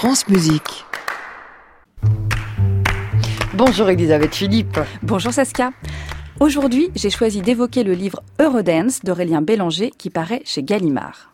France Musique. Bonjour Elisabeth Philippe. Bonjour Saskia. Aujourd'hui, j'ai choisi d'évoquer le livre Eurodance d'Aurélien Bélanger qui paraît chez Gallimard.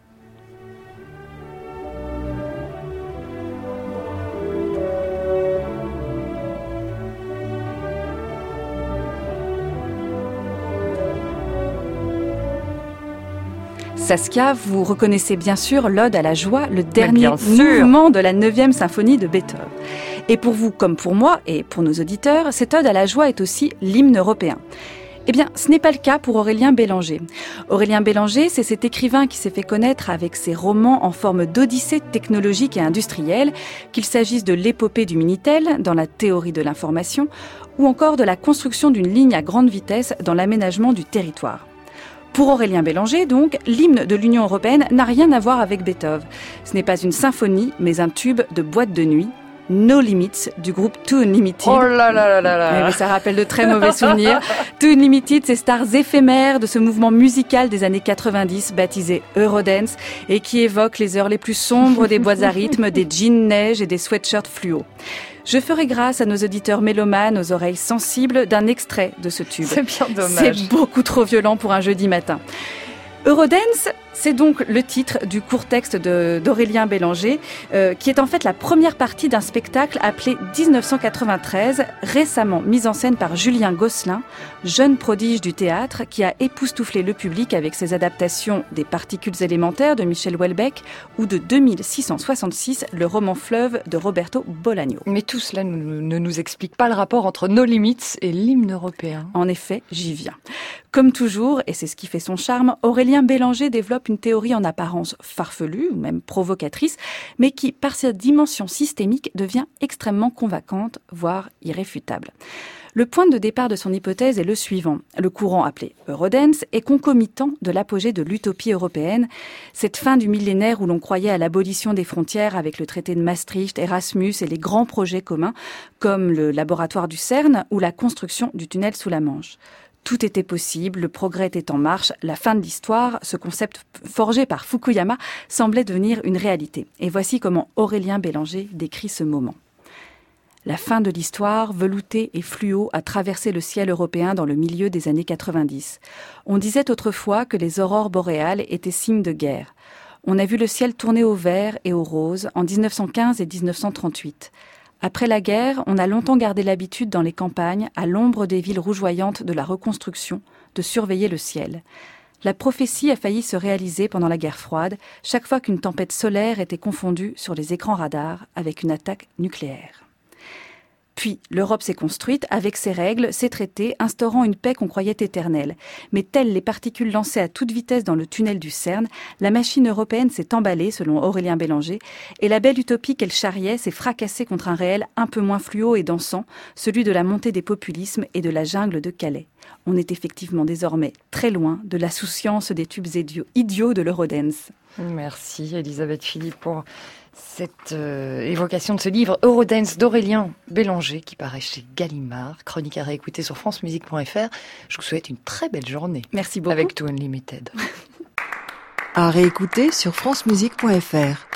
Saskia, vous reconnaissez bien sûr l'Ode à la joie, le dernier mouvement de la 9e symphonie de Beethoven. Et pour vous comme pour moi, et pour nos auditeurs, cette Ode à la joie est aussi l'hymne européen. Eh bien, ce n'est pas le cas pour Aurélien Bélanger. Aurélien Bélanger, c'est cet écrivain qui s'est fait connaître avec ses romans en forme d'odyssée technologique et industrielle, qu'il s'agisse de l'épopée du Minitel, dans la théorie de l'information, ou encore de la construction d'une ligne à grande vitesse dans l'aménagement du territoire. Pour Aurélien Bélanger, donc, l'hymne de l'Union européenne n'a rien à voir avec Beethoven. Ce n'est pas une symphonie, mais un tube de boîte de nuit. No Limits du groupe Too Unlimited. Oh là là là là là. Oui, ça rappelle de très mauvais souvenirs. Too Unlimited, ces stars éphémères de ce mouvement musical des années 90 baptisé Eurodance et qui évoque les heures les plus sombres des boîtes à rythme, des jeans neige et des sweatshirts fluo. Je ferai grâce à nos auditeurs mélomanes aux oreilles sensibles d'un extrait de ce tube. C'est bien dommage. C'est beaucoup trop violent pour un jeudi matin. Eurodance, c'est donc le titre du court texte d'Aurélien Bélanger, qui est en fait la première partie d'un spectacle appelé 1993, récemment mis en scène par Julien Gosselin, jeune prodige du théâtre, qui a époustouflé le public avec ses adaptations des Particules élémentaires de Michel Houellebecq ou de 2666, le roman fleuve de Roberto Bolaño. Mais tout cela ne nous explique pas le rapport entre No Limits et l'hymne européen. En effet, j'y viens. Comme toujours, et c'est ce qui fait son charme, Aurélien Bélanger développe une théorie en apparence farfelue ou même provocatrice, mais qui, par sa dimension systémique, devient extrêmement convaincante, voire irréfutable. Le point de départ de son hypothèse est le suivant. Le courant appelé Eurodance est concomitant de l'apogée de l'utopie européenne, cette fin du millénaire où l'on croyait à l'abolition des frontières avec le traité de Maastricht, Erasmus et les grands projets communs, comme le laboratoire du CERN ou la construction du tunnel sous la Manche. Tout était possible, le progrès était en marche, la fin de l'histoire, ce concept forgé par Fukuyama, semblait devenir une réalité. Et voici comment Aurélien Bélanger décrit ce moment. La fin de l'histoire, veloutée et fluo, a traversé le ciel européen dans le milieu des années 90. On disait autrefois que les aurores boréales étaient signes de guerre. On a vu le ciel tourner au vert et au rose en 1915 et 1938. Après la guerre, on a longtemps gardé l'habitude dans les campagnes, à l'ombre des villes rougeoyantes de la reconstruction, de surveiller le ciel. La prophétie a failli se réaliser pendant la guerre froide, chaque fois qu'une tempête solaire était confondue sur les écrans radars avec une attaque nucléaire. Puis, l'Europe s'est construite avec ses règles, ses traités, instaurant une paix qu'on croyait éternelle. Mais telles les particules lancées à toute vitesse dans le tunnel du CERN, la machine européenne s'est emballée, selon Aurélien Bélanger, et la belle utopie qu'elle charriait s'est fracassée contre un réel un peu moins fluo et dansant, celui de la montée des populismes et de la jungle de Calais. On est effectivement désormais très loin de l'insouciance des tubes idiots de l'Eurodance. Merci Elisabeth Philippe pour cette évocation de ce livre Eurodance d'Aurélien Bélanger qui paraît chez Gallimard, chronique à réécouter sur francemusique.fr. Je vous souhaite une très belle journée. Merci beaucoup. Avec Too Unlimited. À réécouter sur francemusique.fr.